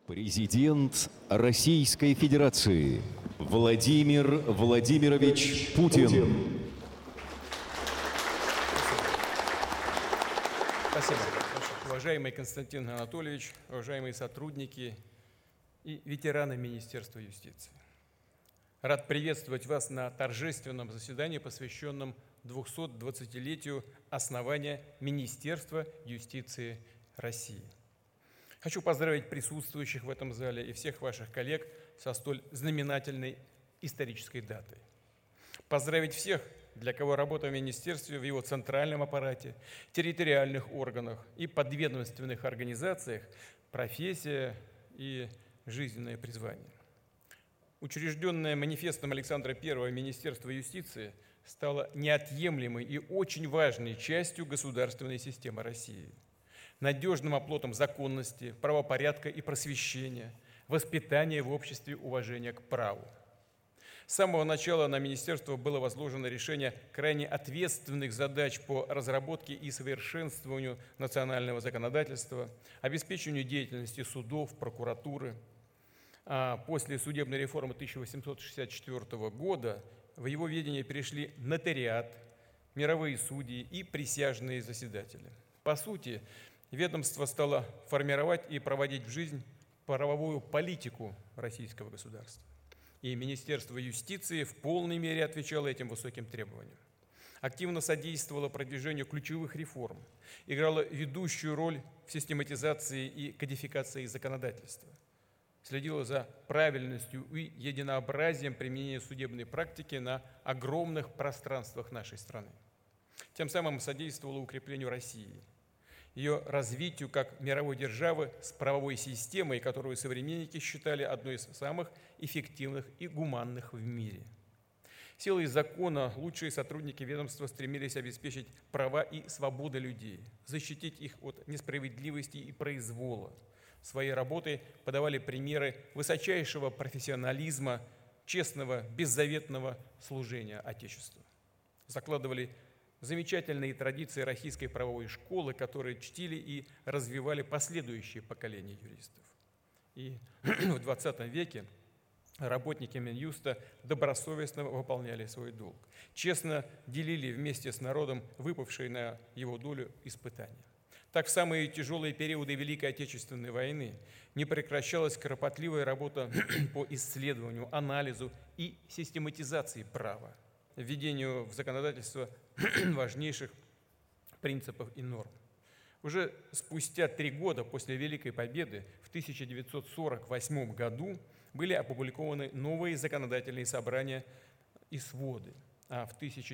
Президент Российской Федерации Владимир Владимирович Путин. Спасибо. Уважаемый Константин Анатольевич, уважаемые сотрудники и ветераны Министерства юстиции. Рад приветствовать вас на торжественном заседании, посвященном 220-летию основания Министерства юстиции России. Хочу поздравить присутствующих в этом зале и всех ваших коллег со столь знаменательной исторической датой. Поздравить всех, для кого работа в Министерстве, в его центральном аппарате, территориальных органах и подведомственных организациях – профессия и жизненное призвание. Учрежденное манифестом Александра I Министерство юстиции стало неотъемлемой и очень важной частью государственной системы России, надежным оплотом законности, правопорядка и просвещения, воспитания в обществе уважения к праву. С самого начала на Министерство было возложено решение крайне ответственных задач по разработке и совершенствованию национального законодательства, обеспечению деятельности судов, прокуратуры. А после судебной реформы 1864 года в его ведение перешли нотариат, мировые судьи и присяжные заседатели. По сути, ведомство стало формировать и проводить в жизнь правовую политику российского государства. И Министерство юстиции в полной мере отвечало этим высоким требованиям. Активно содействовало продвижению ключевых реформ, играло ведущую роль в систематизации и кодификации законодательства, следила за правильностью и единообразием применения судебной практики на огромных пространствах нашей страны. Тем самым содействовала укреплению России, ее развитию как мировой державы с правовой системой, которую современники считали одной из самых эффективных и гуманных в мире. Силой закона лучшие сотрудники ведомства стремились обеспечить права и свободы людей, защитить их от несправедливости и произвола. Своей работой подавали примеры высочайшего профессионализма, честного, беззаветного служения Отечеству. Закладывали замечательные традиции российской правовой школы, которые чтили и развивали последующие поколения юристов. И в 20 веке работники Минюста добросовестно выполняли свой долг, честно делили вместе с народом выпавшие на его долю испытания. Так, в самые тяжелые периоды Великой Отечественной войны не прекращалась кропотливая работа по исследованию, анализу и систематизации права, введению в законодательство важнейших принципов и норм. Уже спустя 3 года после Великой Победы в 1948 году были опубликованы новые законодательные собрания и своды, а в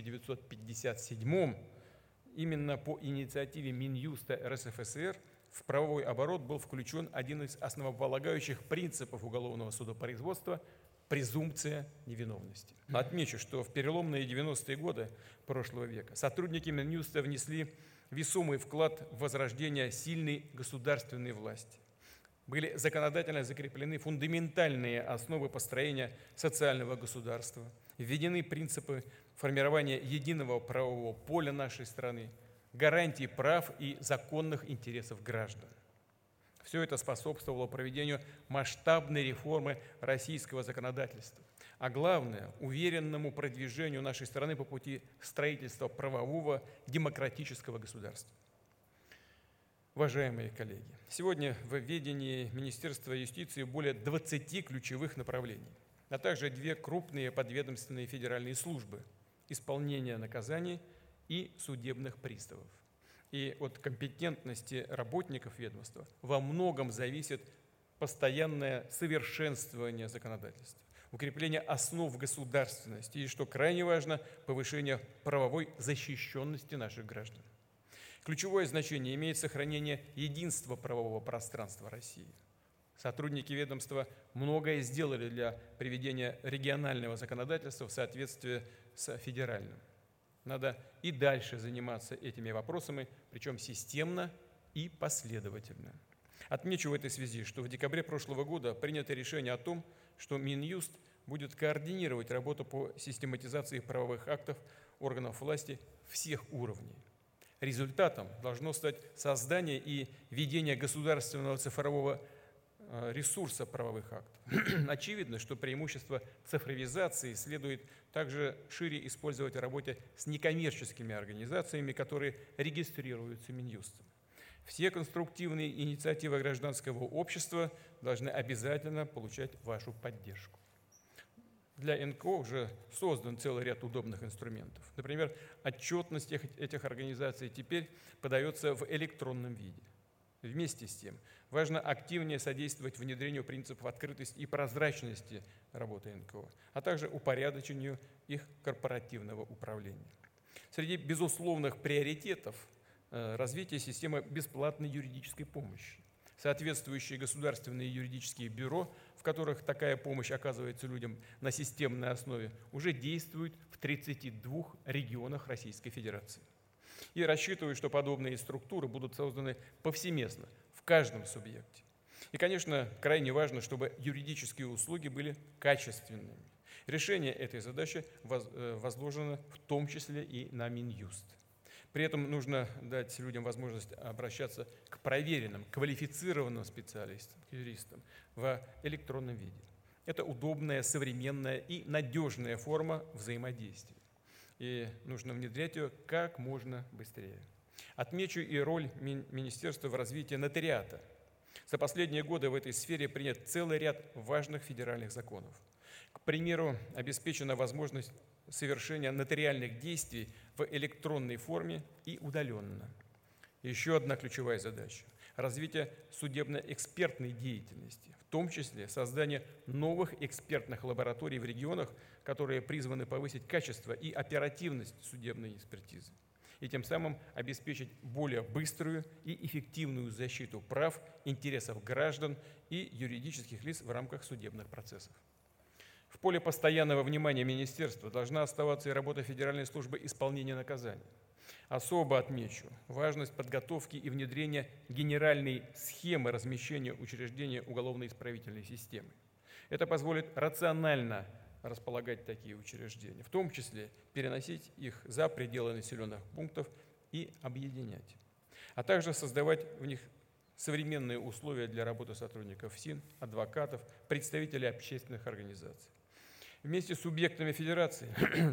1957 именно по инициативе Минюста РСФСР в правовой оборот был включен один из основополагающих принципов уголовного судопроизводства – презумпция невиновности. Отмечу, что в переломные 90-е годы прошлого века сотрудники Минюста внесли весомый вклад в возрождение сильной государственной власти. Были законодательно закреплены фундаментальные основы построения социального государства, введены принципы формирования единого правового поля нашей страны, гарантии прав и законных интересов граждан. Все это способствовало проведению масштабной реформы российского законодательства, а главное – уверенному продвижению нашей страны по пути строительства правового демократического государства. Уважаемые коллеги, сегодня в ведении Министерства юстиции более 20 ключевых направлений, а также 2 крупные подведомственные федеральные службы – исполнение наказаний и судебных приставов. И от компетентности работников ведомства во многом зависит постоянное совершенствование законодательства, укрепление основ государственности и, что крайне важно, повышение правовой защищенности наших граждан. Ключевое значение имеет сохранение единства правового пространства России. Сотрудники ведомства многое сделали для приведения регионального законодательства в соответствии с федеральным. Надо и дальше заниматься этими вопросами, причем системно и последовательно. Отмечу в этой связи, что в декабре прошлого года принято решение о том, что Минюст будет координировать работу по систематизации правовых актов органов власти всех уровней. Результатом должно стать создание и ведение государственного цифрового ресурса правовых актов. Очевидно, что преимущество цифровизации следует также шире использовать в работе с некоммерческими организациями, которые регистрируются Минюстом. Все конструктивные инициативы гражданского общества должны обязательно получать вашу поддержку. Для НКО уже создан целый ряд удобных инструментов. Например, отчетность этих организаций теперь подается в электронном виде. Вместе с тем, важно активнее содействовать внедрению принципов открытости и прозрачности работы НКО, а также упорядочению их корпоративного управления. Среди безусловных приоритетов развитие системы бесплатной юридической помощи. Соответствующие государственные юридические бюро, в которых такая помощь оказывается людям на системной основе, уже действуют в 32 регионах Российской Федерации. И рассчитываю, что подобные структуры будут созданы повсеместно, в каждом субъекте. И, конечно, крайне важно, чтобы юридические услуги были качественными. Решение этой задачи возложено в том числе и на Минюст. При этом нужно дать людям возможность обращаться к проверенным, квалифицированным специалистам, юристам в электронном виде. Это удобная, современная и надежная форма взаимодействия. И нужно внедрять ее как можно быстрее. Отмечу и роль Министерства в развитии нотариата. За последние годы в этой сфере принят целый ряд важных федеральных законов. К примеру, обеспечена возможность совершения нотариальных действий в электронной форме и удаленно. Еще одна ключевая задача – развитие судебно-экспертной деятельности, в том числе создание новых экспертных лабораторий в регионах, которые призваны повысить качество и оперативность судебной экспертизы и тем самым обеспечить более быструю и эффективную защиту прав, интересов граждан и юридических лиц в рамках судебных процессов. В поле постоянного внимания Министерства должна оставаться и работа Федеральной службы исполнения наказаний. Особо отмечу важность подготовки и внедрения генеральной схемы размещения учреждения уголовно-исправительной системы. Это позволит рационально располагать такие учреждения, в том числе переносить их за пределы населенных пунктов и объединять, а также создавать в них современные условия для работы сотрудников ФСИН, адвокатов, представителей общественных организаций. Вместе с субъектами Федерации,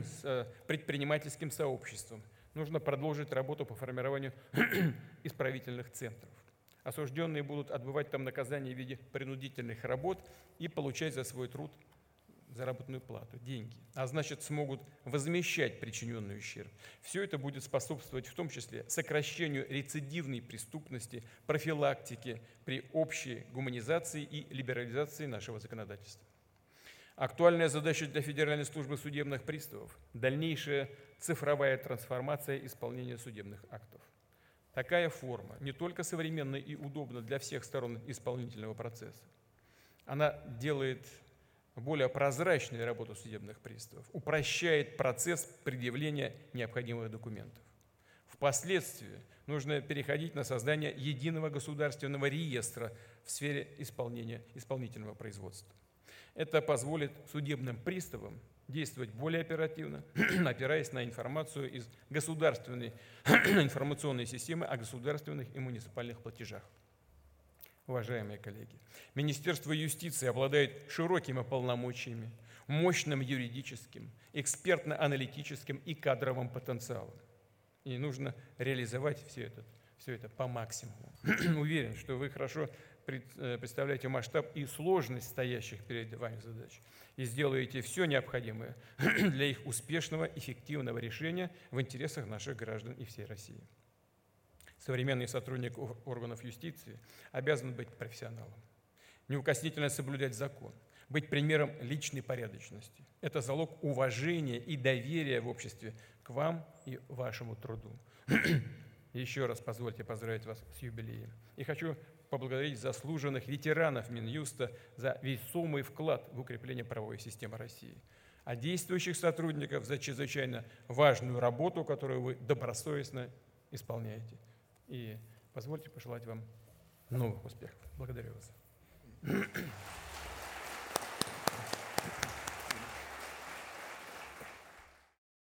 с предпринимательским сообществом нужно продолжить работу по формированию исправительных центров. Осужденные будут отбывать там наказание в виде принудительных работ и получать за свой труд заработную плату, деньги, а значит, смогут возмещать причиненный ущерб. Все это будет способствовать в том числе сокращению рецидивной преступности, профилактике при общей гуманизации и либерализации нашего законодательства. Актуальная задача для Федеральной службы судебных приставов – дальнейшая цифровая трансформация исполнения судебных актов. Такая форма не только современна и удобна для всех сторон исполнительного процесса, она делает более прозрачной работу судебных приставов, упрощает процесс предъявления необходимых документов. Впоследствии нужно переходить на создание единого государственного реестра в сфере исполнения исполнительного производства. Это позволит судебным приставам действовать более оперативно, опираясь на информацию из государственной информационной системы о государственных и муниципальных платежах. Уважаемые коллеги, Министерство юстиции обладает широкими полномочиями, мощным юридическим, экспертно-аналитическим и кадровым потенциалом. И нужно реализовать все это по максимуму. Уверен, что вы хорошо представляете масштаб и сложность стоящих перед вами задач и сделаете все необходимое для их успешного, эффективного решения в интересах наших граждан и всей России. Современный сотрудник органов юстиции обязан быть профессионалом, неукоснительно соблюдать закон, быть примером личной порядочности. Это залог уважения и доверия в обществе к вам и вашему труду. Еще раз позвольте поздравить вас с юбилеем. И хочу поблагодарить заслуженных ветеранов Минюста за весомый вклад в укрепление правовой системы России, а действующих сотрудников за чрезвычайно важную работу, которую вы добросовестно исполняете. И позвольте пожелать вам новых успехов. Благодарю вас.